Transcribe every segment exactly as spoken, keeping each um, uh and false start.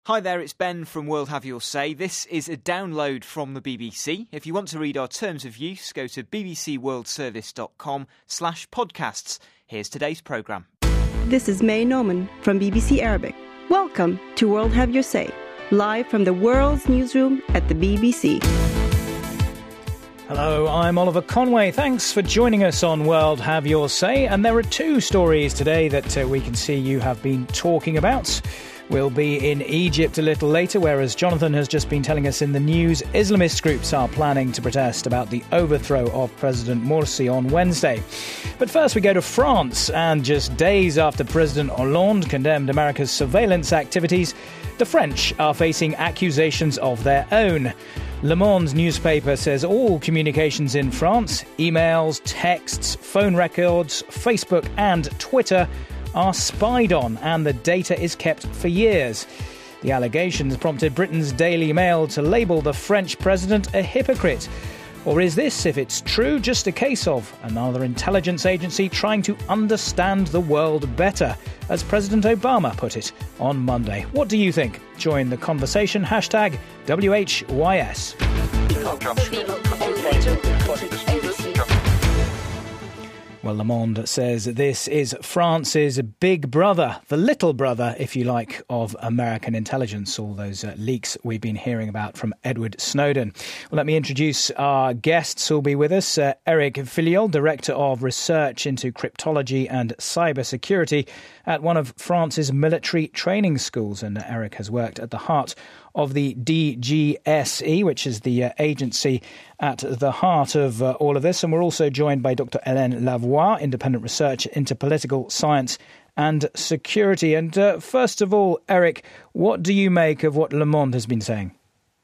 Hi there, it's Ben from World Have Your Say. This is a download from the B B C. If you want to read our terms of use, go to bbcworldservice.com slash podcasts. Here's today's programme. This is May Norman from B B C Arabic. Welcome to World Have Your Say, live from the world's newsroom at the B B C. Hello, I'm Oliver Conway. Thanks for joining us on World Have Your Say. And there are two stories today that uh, we can see you have been talking about. We'll be in Egypt a little later, where, as Jonathan has just been telling us in the news, Islamist groups are planning to protest about the overthrow of President Morsi on Wednesday. But first we go to France, and just days after President Hollande condemned America's surveillance activities, the French are facing accusations of their own. Le Monde newspaper says all communications in France, emails, texts, phone records, Facebook and Twitter, are spied on, and the data is kept for years. The allegations prompted Britain's Daily Mail to label the French president a hypocrite. Or is this, if it's true, just a case of another intelligence agency trying to understand the world better, as President Obama put it on Monday? What do you think? Join the conversation. Hashtag W H Y S. Well, Le Monde says this is France's big brother, the little brother, if you like, of American intelligence, all those uh, leaks we've been hearing about from Edward Snowden. Well, let me introduce our guests who'll be with us. Uh, Eric Filliol, Director of Research into Cryptology and Cybersecurity at one of France's military training schools. And Eric has worked at the heart of the D G S E, which is the uh, agency at the heart of uh, all of this. And we're also joined by Doctor Hélène Lavoie, independent researcher into political science and security. And uh, first of all, Eric, what do you make of what Le Monde has been saying?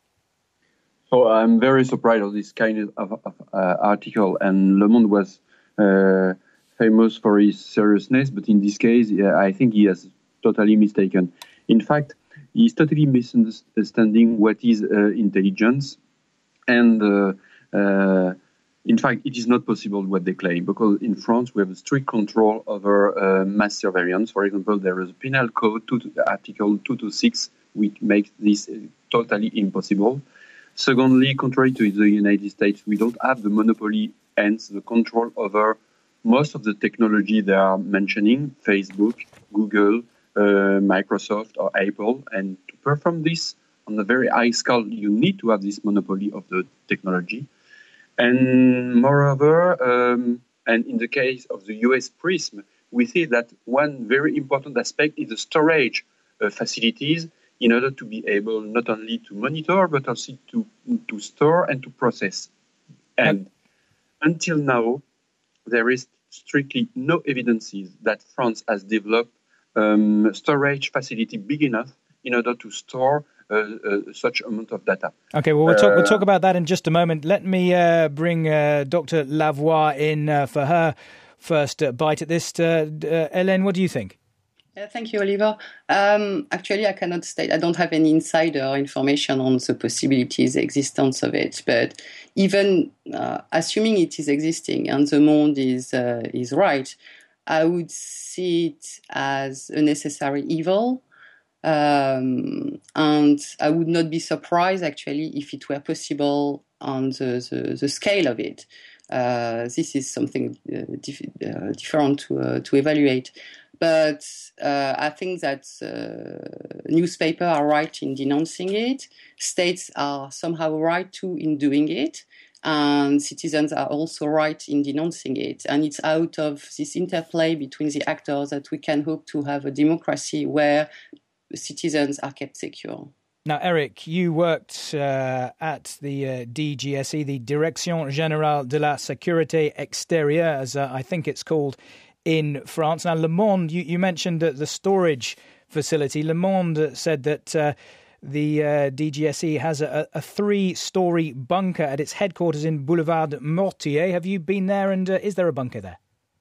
So I'm very surprised of this kind of, of uh, article, and Le Monde was uh, famous for his seriousness, but in this case, yeah, I think he has totally mistaken. In fact, he's totally misunderstanding what is uh, intelligence, and uh, uh, in fact, it is not possible what they claim, because in France we have a strict control over uh, mass surveillance. For example, there is a penal code, two, Article two twenty-six, which makes this uh, totally impossible. Secondly, contrary to the United States, we don't have the monopoly, hence the control over most of the technology they are mentioning, Facebook, Google, Uh, Microsoft or Apple, and to perform this on a very high scale, you need to have this monopoly of the technology. And moreover, um, and in the case of the U S PRISM, we see that one very important aspect is the storage uh, facilities in order to be able not only to monitor, but also to, to store and to process. And until now, there is strictly no evidences that France has developed Um, storage facility big enough in order to store uh, uh, such amount of data. Okay, well, we'll talk, we'll talk about that in just a moment. Let me uh, bring uh, Doctor Lavoie in uh, for her first uh, bite at this. Uh, uh, Hélène, what do you think? Uh, thank you, Oliver. Um, actually, I cannot state, I don't have any insider information on the possibilities, existence of it. But even uh, assuming it is existing and the Monde is uh, is right, I would see it as a necessary evil, um, and I would not be surprised, actually, if it were possible on the, the, the scale of it. Uh, this is something uh, dif- uh, different to, uh, to evaluate. But uh, I think that uh, newspapers are right in denouncing it. States are somehow right, too, in doing it. And citizens are also right in denouncing it. And it's out of this interplay between the actors that we can hope to have a democracy where citizens are kept secure. Now, Eric, you worked uh, at the uh, D G S E, the Direction Générale de la Sécurité Extérieure, as uh, I think it's called in France. Now, Le Monde, you, you mentioned uh, the storage facility. Le Monde said that Uh, The uh, D G S E has a, a three-storey bunker at its headquarters in Boulevard Mortier. Have you been there, and uh, is there a bunker there?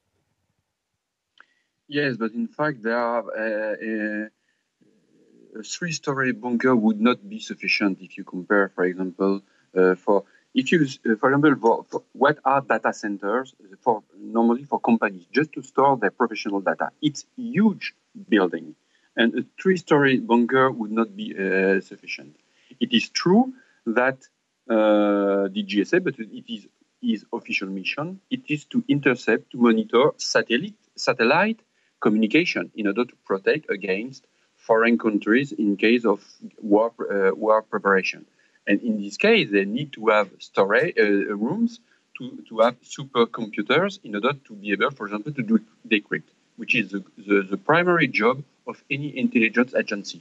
Yes, but in fact, there are uh, a, a three-storey bunker would not be sufficient if you compare, for example, uh, for if you, uh, for example, for, for what are data centers for normally for companies just to store their professional data. It's huge building. and a three-story bunker would not be uh, sufficient. It is true that uh, the G S A, but it is his official mission, it is to intercept, to monitor satellite, satellite communication in order to protect against foreign countries in case of war, uh, war preparation. And in this case, they need to have storage uh, rooms to, to have supercomputers in order to be able, for example, to do decrypt, which is the, the, the primary job of any intelligence agency.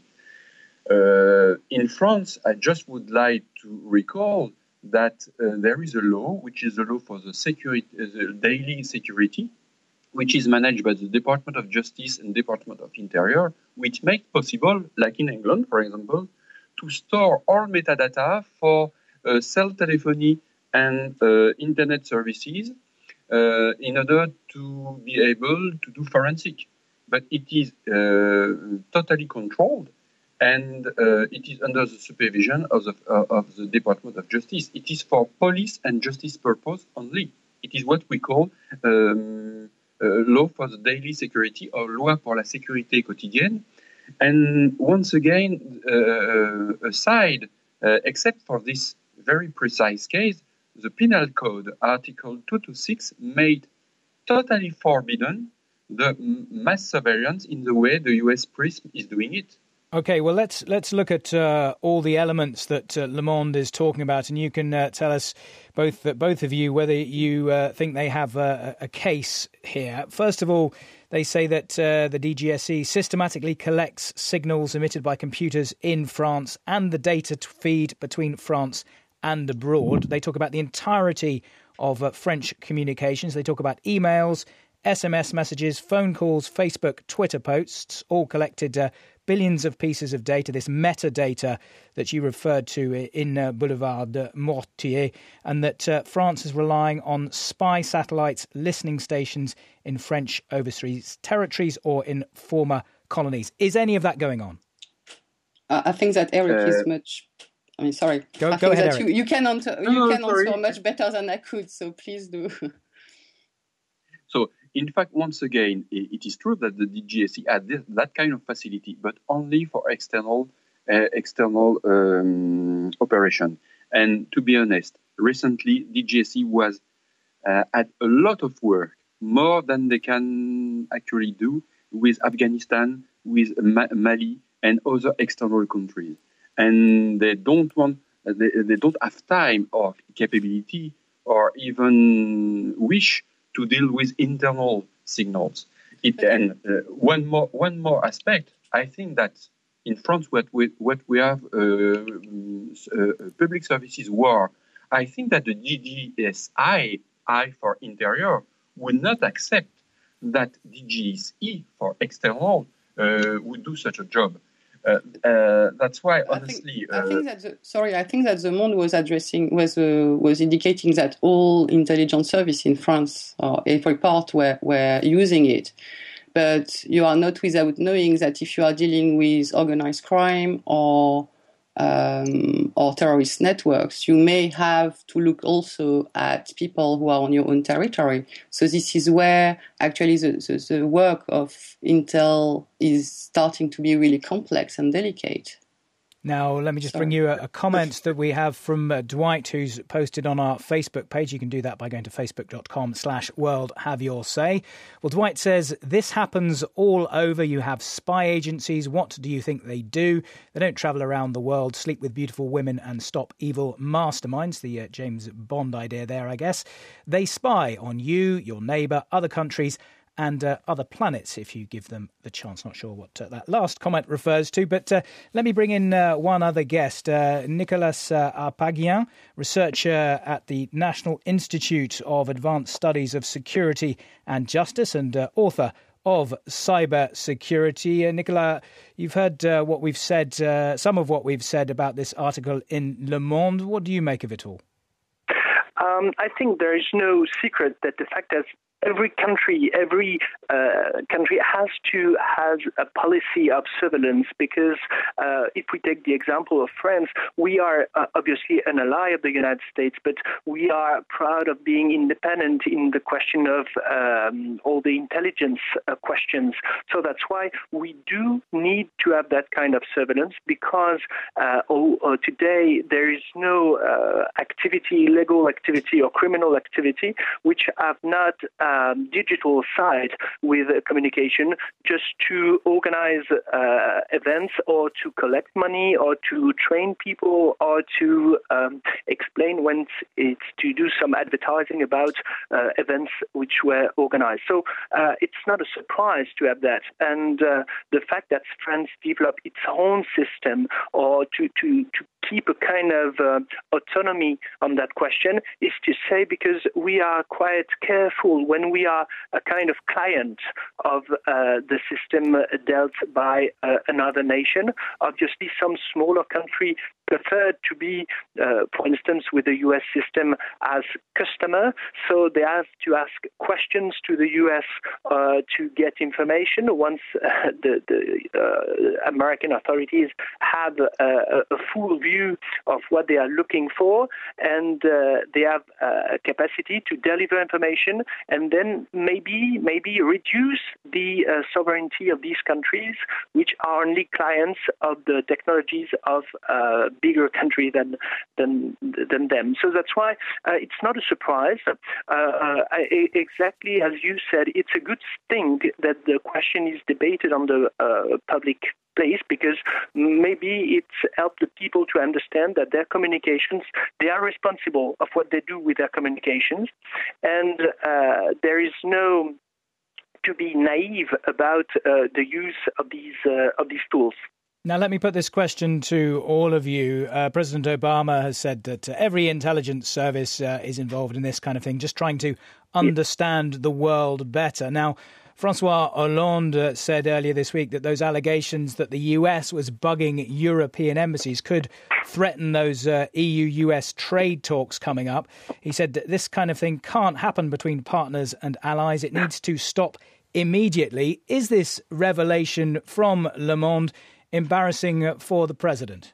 Uh, in France, I just would like to recall that uh, there is a law, which is a law for the, security, uh, the daily security, which is managed by the Department of Justice and Department of Interior, which makes possible, like in England, for example, to store all metadata for uh, cell telephony and uh, internet services uh, in order to be able to do forensic. But it is uh, totally controlled, and uh, it is under the supervision of the, uh, of the Department of Justice. It is for police and justice purpose only. It is what we call um, uh, law for the daily security, or loi pour la sécurité quotidienne. And once again, uh, aside, uh, except for this very precise case, the Penal Code, Article two twenty-six, made totally forbidden the mass surveillance in the way the U S PRISM is doing it. Okay, well, let's let's look at uh, all the elements that uh, Le Monde is talking about, and you can uh, tell us, both uh, both of you, whether you uh, think they have a, a case here. First of all, they say that uh, the D G S E systematically collects signals emitted by computers in France and the data feed between France and abroad. They talk about the entirety of uh, French communications. They talk about emails, S M S messages, phone calls, Facebook, Twitter posts, all collected uh, billions of pieces of data, this metadata that you referred to in uh, Boulevard de Mortier, and that uh, France is relying on spy satellites, listening stations in French overseas territories or in former colonies. Is any of that going on? Uh, I think that Eric uh, is much... I mean, sorry. Go, I go think ahead, that Eric. You, you can, answer, you no, can sorry. answer much better than I could, so please do. So, in fact, once again, it is true that the D G S E had this, that kind of facility, but only for external uh, external um, operation. And to be honest, recently, D G S E was uh, had a lot of work, more than they can actually do with Afghanistan, with Ma- Mali, and other external countries. And they don't want, they, they don't have time or capability or even wish to deal with internal signals. It, and uh, one more one more aspect, I think that in France, what we, what we have uh, uh, public services war, I think that the D G S I, I for interior, would not accept that D G S E for external uh, would do such a job. Uh, uh, that's why, honestly, I think, uh, I think that the, sorry, I think that the Monde was addressing was uh, was indicating that all intelligence services in France or every part were were using it, but you are not without knowing that if you are dealing with organized crime or um, or terrorist networks, you may have to look also at people who are on your own territory. So this is where actually the, the, the work of Intel is starting to be really complex and delicate. Now, let me just Sorry. bring you a, a comment that we have from uh, Dwight, who's posted on our Facebook page. You can do that by going to facebook.com slash world have your say. Well, Dwight says, this happens all over. You have spy agencies. What do you think they do? They don't travel around the world, sleep with beautiful women and stop evil masterminds. The uh, James Bond idea there, I guess. They spy on you, your neighbour, other countries, and uh, other planets, if you give them the chance. Not sure what uh, that last comment refers to, but uh, let me bring in uh, one other guest, uh, Nicolas uh, Arpagien, researcher at the National Institute of Advanced Studies of Security and Justice and uh, author of Cyber Security. Uh, Nicolas, you've heard uh, what we've said, uh, some of what we've said about this article in Le Monde. What do you make of it all? Um, I think there is no secret that the fact that every country, every uh, country has to have a policy of surveillance because uh, if we take the example of France, we are uh, obviously an ally of the United States, but we are proud of being independent in the question of um, all the intelligence uh, questions. So that's why we do need to have that kind of surveillance because uh, oh, uh, today there is no uh, activity, legal activity or criminal activity which have not um, digital side with uh, communication just to organize uh, events or to collect money or to train people or to um, explain when it's to do some advertising about uh, events which were organized. So uh, it's not a surprise to have that. And uh, the fact that France developed its own system or to, to, to keep a kind of uh, autonomy on that question is to say because we are quite careful when we are a kind of client of uh, the system dealt by uh, another nation. Obviously, some smaller country preferred to be, uh, for instance, with the U S system as customer, so they have to ask questions to the U S uh, to get information once uh, the, the uh, American authorities have a, a full view of what they are looking for, and uh, they have a capacity to deliver information and then maybe maybe reduce the uh, sovereignty of these countries, which are only clients of the technologies of uh, bigger country than than than them. So that's why uh, it's not a surprise. Uh, uh, I, exactly as you said, it's a good thing that the question is debated on the uh, public place because maybe it's helped the people to understand that their communications, they are responsible of what they do with their communications, and uh, there is no to be naive about uh, the use of these uh, of these tools. Now, let me put this question to all of you. Uh, President Obama has said that uh, every intelligence service uh, is involved in this kind of thing, just trying to understand the world better. Now, Francois Hollande uh, said earlier this week that those allegations that the U S was bugging European embassies could threaten those uh, E U U S trade talks coming up. He said that this kind of thing can't happen between partners and allies. It needs to stop immediately. Is this revelation from Le Monde embarrassing for the president?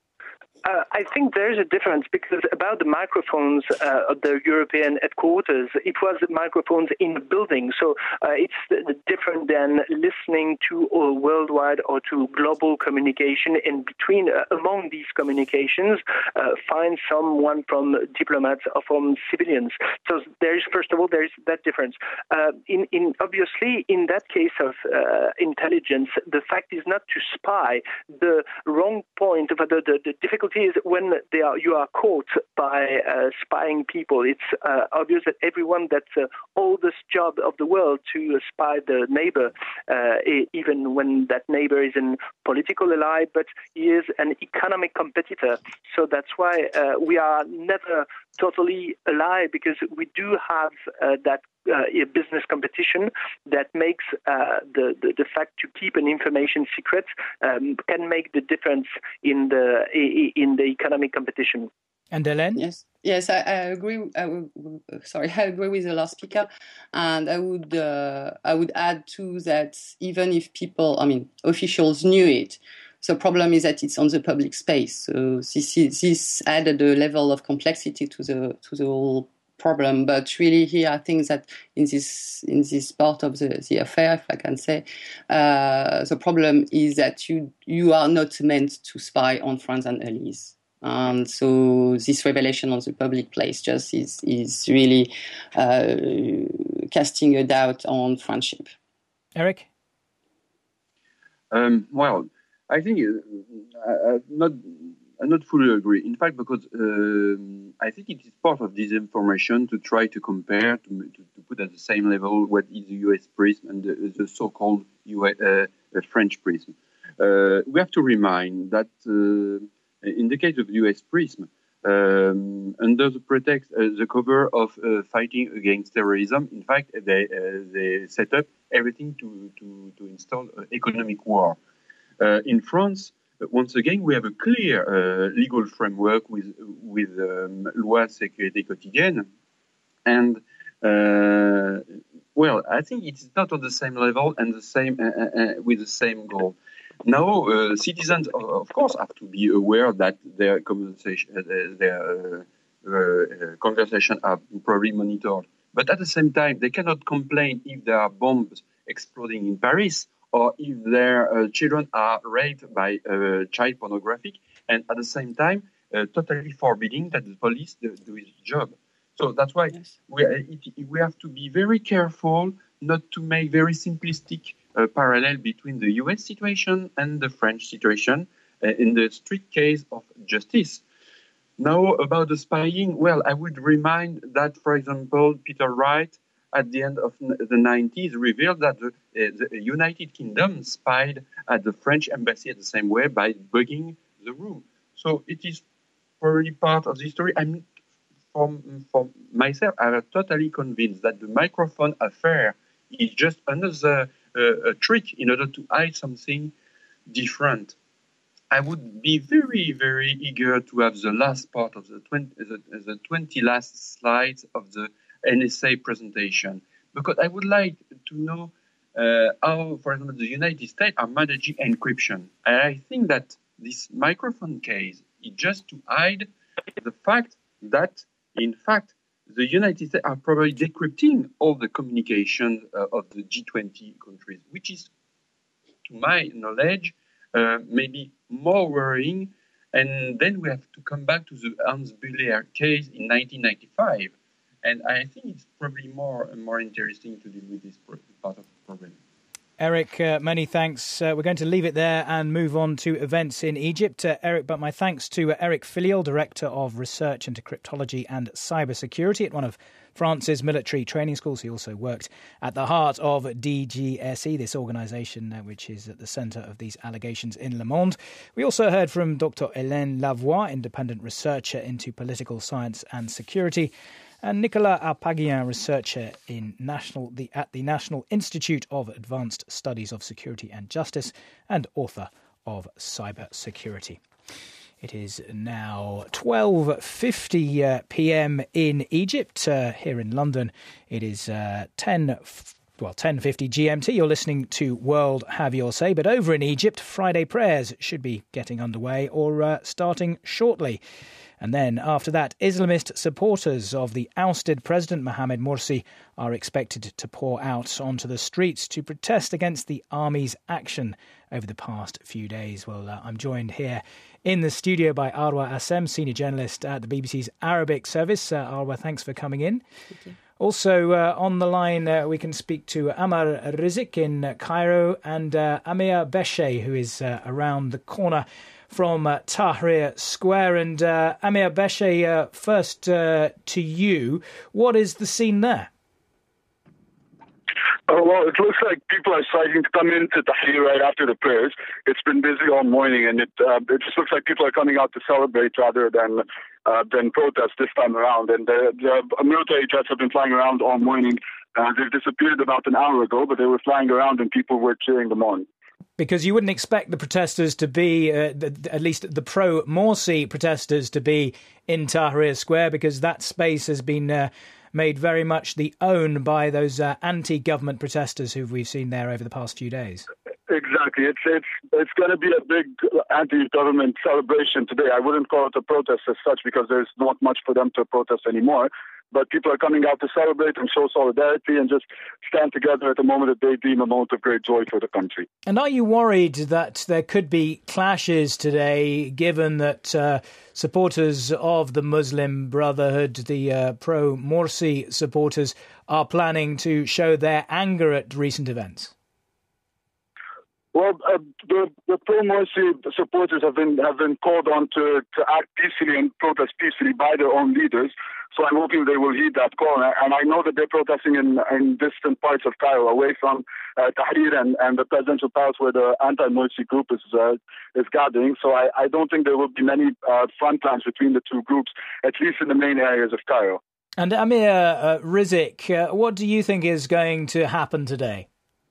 Uh, I think there is a difference because about the microphones uh, of the European headquarters, it was microphones in the building. So uh, it's different than listening to uh, worldwide or to global communication. And between, uh, among these communications, uh, find someone from diplomats or from civilians. So there is, first of all, there is that difference. Uh, in, in obviously, in that case of uh, intelligence, the fact is not to spy. The wrong point, the, the, the difficulty is when they are, you are caught by uh, spying people. It's uh, obvious that everyone that's the uh, oldest job of the world to uh, spy the neighbor, uh, even when that neighbor is a political ally, but he is an economic competitor. So that's why uh, we are never totally ally because we do have uh, that uh, a business competition that makes uh, the, the the fact to keep an information secret um, can make the difference in the in the economic competition. And Hélène? Yes, yes, I, I agree. I would, sorry, I agree with the last speaker, and I would uh, I would add too that even if people, I mean, officials knew it. The problem is that it's on the public space. So this is, this added a level of complexity to the to the whole problem. But really, here are things that in this in this part of the, the affair, if I can say, uh, the problem is that you you are not meant to spy on friends and allies. And so this revelation on the public place just is is really uh, casting a doubt on friendship. Eric? Um, well. I think uh, I, not, I not fully agree. In fact, because uh, I think it is part of disinformation to try to compare, to, to, to put at the same level what is the U S prism and the, the so-called U S, uh, French prism. Uh, we have to remind that uh, in the case of the U S prism, um, under the pretext, uh, the cover of uh, fighting against terrorism, in fact, they uh, they set up everything to to, to install uh, economic war. Uh, in France, once again, we have a clear uh, legal framework with with um, Loi Sécurité Quotidienne, and uh, well, I think it's not on the same level and the same uh, uh, with the same goal. Now, uh, citizens, of course, have to be aware that their conversation, uh, their uh, uh, conversation are probably monitored. But at the same time, they cannot complain if there are bombs exploding in Paris or if their uh, children are raped by uh, child pornography, and at the same time, uh, totally forbidding that the police do, do its job. So that's why yes. we, it, we have to be very careful not to make very simplistic uh, parallel between the U S situation and the French situation uh, in the strict case of justice. Now, about the spying, well, I would remind that, for example, Peter Wright, at the end of the nineties, revealed that the, uh, the United Kingdom spied at the French embassy at the same way by bugging the room. So it is probably part of the story. I'm, from, from myself, I'm totally convinced that the microphone affair is just another uh, a trick in order to hide something different. I would be very, very eager to have the last part of the twenty, the, the twenty last slides of the N S A presentation, because I would like to know uh, how, for example, the United States are managing encryption. And I think that this microphone case is just to hide the fact that, in fact, the United States are probably decrypting all the communication uh, of the G twenty countries, which is, to my knowledge, uh, maybe more worrying. And then we have to come back to the Hans Buehler case in nineteen ninety-five. And I think it's probably more more interesting to deal with this part of the problem. Eric, uh, many thanks. Uh, we're going to leave it there and move on to events in Egypt. Uh, Eric, but my thanks to uh, Eric Filial, Director of Research into Cryptology and Cybersecurity at one of France's military training schools. He also worked at the heart of D G S E, this organisation uh, which is at the centre of these allegations in Le Monde. We also heard from Doctor Hélène Lavoie, independent researcher into political science and security, and Nicolas Arpagien, researcher in national the, at the National Institute of Advanced Studies of Security and Justice and author of Cyber Security. It is now twelve fifty uh, p.m. in Egypt. Uh, here in London, it is uh, ten well ten fifty G M T. You're listening to World Have Your Say, but over in Egypt, Friday prayers should be getting underway or uh, starting shortly. And then after that, Islamist supporters of the ousted President Mohamed Morsi are expected to pour out onto the streets to protest against the army's action over the past few days. Well, uh, I'm joined here in the studio by Arwa Assem, senior journalist at the B B C's Arabic service. Uh, Arwa, thanks for coming in. Thank you. Also uh, on the line, uh, we can speak to Amar Rizik in Cairo and uh, Amir Beshe, who is uh, around the corner from uh, Tahrir Square. And uh, Amir Beshe, uh, first uh, to you. What is the scene there? Oh, well, it looks like people are starting to come into Tahrir right after the prayers. It's been busy all morning, and it uh, it just looks like people are coming out to celebrate rather than uh, than protest this time around. And the, the military jets have been flying around all morning. Uh, they've disappeared about an hour ago, but they were flying around and people were cheering them on. Because you wouldn't expect the protesters to be, uh, the, at least the pro-Morsi protesters, to be in Tahrir Square, because that space has been uh, made very much the own by those uh, anti-government protesters who we've seen there over the past few days. Exactly. It's it's it's going to be a big anti-government celebration today. I wouldn't call it a protest as such because there's not much for them to protest anymore. But people are coming out to celebrate and show solidarity and just stand together at the moment that they deem a moment of great joy for the country. And are you worried that there could be clashes today, given that uh, supporters of the Muslim Brotherhood, the uh, pro-Morsi supporters, are planning to show their anger at recent events? Well, uh, the, the pro-Morsi supporters have been have been called on to, to act peacefully and protest peacefully by their own leaders. So I'm hoping they will heed that call. And I know that they're protesting in, in distant parts of Cairo, away from uh, Tahrir and, and the presidential palace where the anti-Morsi group is uh, is gathering. So I, I don't think there will be many uh, front lines between the two groups, at least in the main areas of Cairo. And Amir uh, Rizik, uh, what do you think is going to happen today?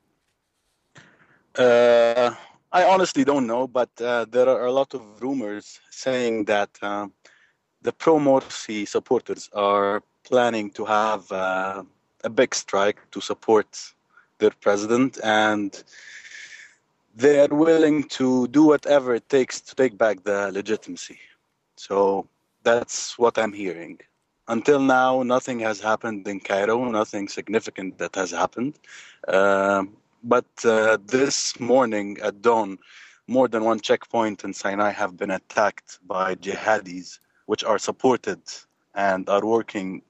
Uh, I honestly don't know, but uh, there are a lot of rumors saying that uh, the pro-Morsi supporters are planning to have uh, a big strike to support their president, and they are willing to do whatever it takes to take back the legitimacy. So that's what I'm hearing. Until now, nothing has happened in Cairo, nothing significant that has happened. Uh, but uh, this morning at dawn, more than one checkpoint in Sinai have been attacked by jihadis, which are supported and are working,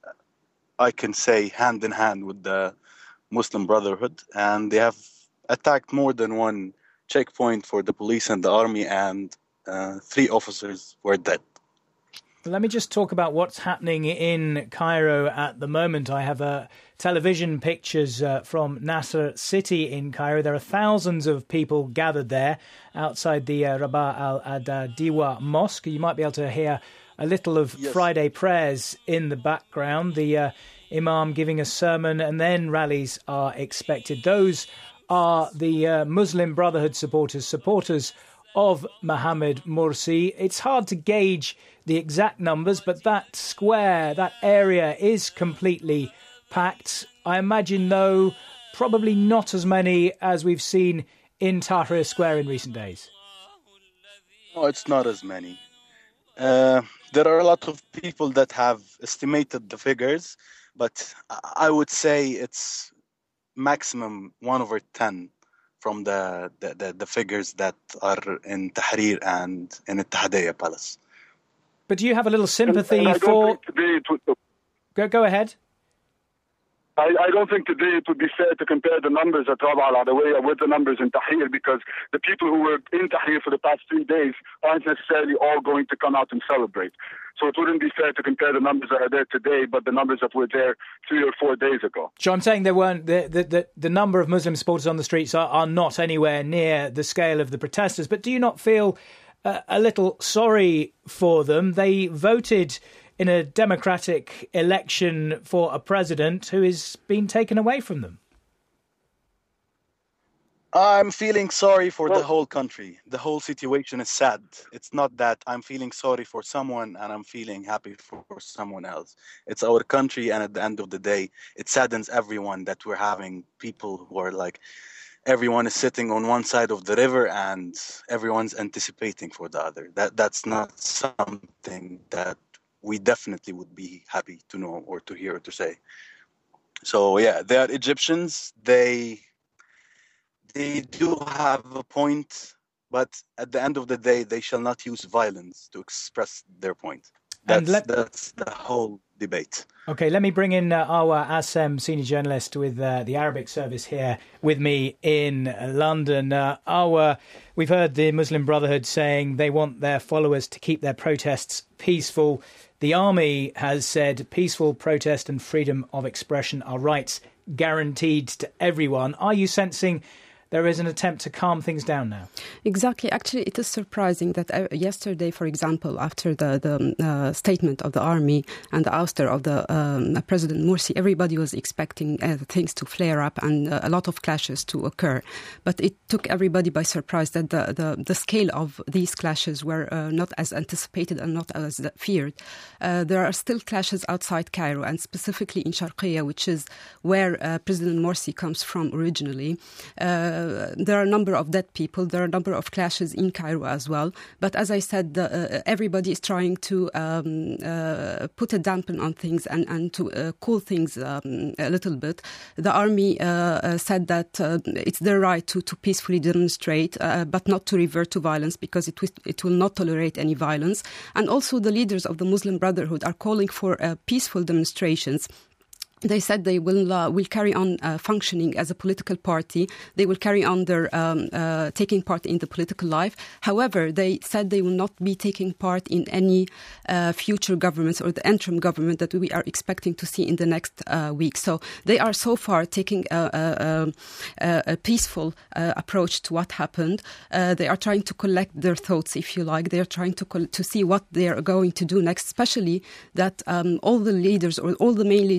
I can say, hand in hand with the Muslim Brotherhood. And they have attacked more than one checkpoint for the police and the army, and uh, three officers were dead. Let me just talk about what's happening in Cairo at the moment. I have uh, television pictures uh, from Nasser City in Cairo. There are thousands of people gathered there outside the uh, Rabah al-Diwa Mosque. You might be able to hear a little of yes. Friday prayers in the background. The uh, Imam giving a sermon, and then rallies are expected. Those are the uh, Muslim Brotherhood supporters, supporters of Mohamed Morsi. It's hard to gauge the exact numbers, but that square, that area is completely packed. I imagine, though, probably not as many as we've seen in Tahrir Square in recent days. No, it's not as many. Uh, there are a lot of people that have estimated the figures, but I would say it's maximum one over ten from the, the, the, the figures that are in Tahrir and in the Ittihadiyya Palace. But do you have a little sympathy and, and I for... Don't think today it would... Go, go ahead. I, I don't think today it would be fair to compare the numbers at Rabaa al-Adawiyya with the numbers in Tahrir, because the people who were in Tahrir for the past three days aren't necessarily all going to come out and celebrate. So it wouldn't be fair to compare the numbers that are there today, but the numbers that were there three or four days ago. So I'm saying there weren't the the, the, the number of Muslim supporters on the streets are, are not anywhere near the scale of the protesters. But do you not feel uh, a little sorry for them? They voted in a democratic election for a president who is being taken away from them. I'm feeling sorry for well, the whole country. The whole situation is sad. It's not that I'm feeling sorry for someone and I'm feeling happy for, for someone else. It's our country, and at the end of the day, it saddens everyone that we're having people who are like, everyone is sitting on one side of the river and everyone's anticipating for the other. That That's not something that we definitely would be happy to know or to hear or to say. So yeah, they are Egyptians. They they do have a point, but at the end of the day, they shall not use violence to express their point. That's, let, that's the whole debate. Okay, let me bring in uh, our Assem senior journalist with uh, the Arabic service here with me in London. Uh, our, we've heard the Muslim Brotherhood saying they want their followers to keep their protests peaceful. The army has said peaceful protest and freedom of expression are rights guaranteed to everyone. Are you sensing there is an attempt to calm things down now? Exactly. Actually, it is surprising that uh, yesterday, for example, after the, the uh, statement of the army and the ouster of the um, President Morsi, everybody was expecting uh, things to flare up and uh, a lot of clashes to occur. But it took everybody by surprise that the, the, the scale of these clashes were uh, not as anticipated and not as feared. Uh, there are still clashes outside Cairo, and specifically in Sharqiya, which is where uh, President Morsi comes from originally. Uh, Uh, there are a number of dead people. There are a number of clashes in Cairo as well. But as I said, the, uh, everybody is trying to um, uh, put a dampen on things and, and to uh, cool things um, a little bit. The army uh, uh, said that uh, it's their right to, to peacefully demonstrate, uh, but not to revert to violence, because it, w- it will not tolerate any violence. And also the leaders of the Muslim Brotherhood are calling for uh, peaceful demonstrations. They said they will uh, will carry on uh, functioning as a political party. They will carry on their um, uh, taking part in the political life. However, they said they will not be taking part in any uh, future governments or the interim government that we are expecting to see in the next uh, week. So they are so far taking a, a, a, a peaceful uh, approach to what happened. Uh, they are trying to collect their thoughts, if you like. They are trying to col- to see what they are going to do next, especially that um, all the leaders or all the main leaders of the Muslim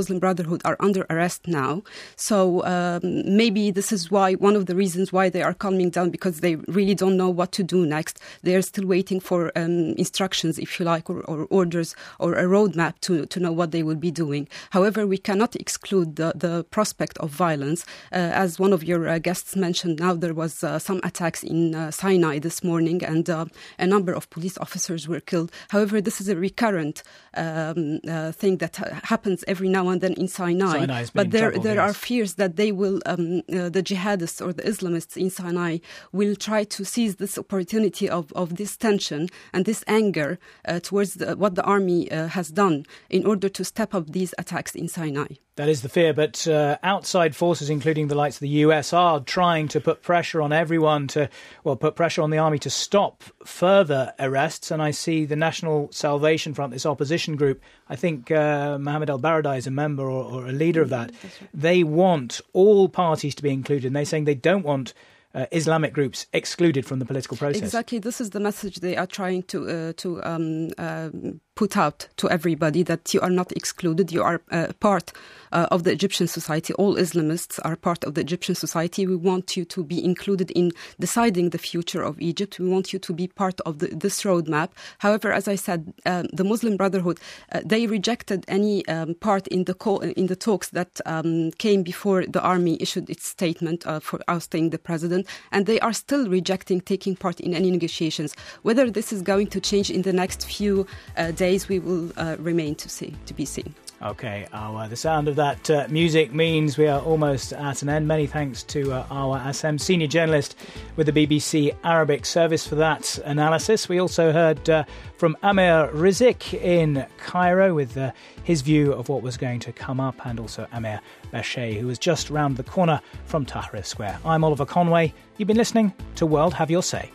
Muslim Brotherhood are under arrest now. So um, maybe this is why one of the reasons why they are calming down, because they really don't know what to do next. They are still waiting for um, instructions, if you like, or, or orders or a roadmap to, to know what they will be doing. However, we cannot exclude the, the prospect of violence. Uh, as one of your uh, guests mentioned, now there was uh, some attacks in uh, Sinai this morning, and uh, a number of police officers were killed. However, this is a recurrent um, uh, thing that ha- happens every now and then in Sinai. But there, troubled, there yes. are fears that they will, um, uh, the jihadists or the Islamists in Sinai will try to seize this opportunity of, of this tension and this anger uh, towards the, what the army uh, has done in order to step up these attacks in Sinai. That is the fear, but uh, outside forces, including the likes of the U S, are trying to put pressure on everyone to, well, put pressure on the army to stop further arrests. And I see the National Salvation Front, this opposition group, I think uh, Mohammed El-Baradei is a member or, or a leader of that. Right. They want all parties to be included, and they're saying they don't want Uh, Islamic groups excluded from the political process. Exactly, this is the message they are trying to uh, to um, uh, put out to everybody, that you are not excluded, you are uh, part uh, of the Egyptian society. All Islamists are part of the Egyptian society. We want you to be included in deciding the future of Egypt. We want you to be part of the, this roadmap. However, as I said, um, the Muslim Brotherhood, uh, they rejected any um, part in the co- in the talks that um, came before the army issued its statement uh, for ousting the president. And they are still rejecting taking part in any negotiations. Whether this is going to change in the next few uh, days, we will uh, remain to see, to be seen. OK, Awa, the sound of that uh, music means we are almost at an end. Many thanks to uh, Awa Assem, senior journalist with the B B C Arabic service, for that analysis. We also heard uh, from Amir Rizik in Cairo with uh, his view of what was going to come up, and also Amir Bashir, who was just round the corner from Tahrir Square. I'm Oliver Conway. You've been listening to World Have Your Say.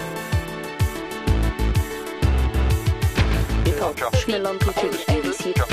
Josh.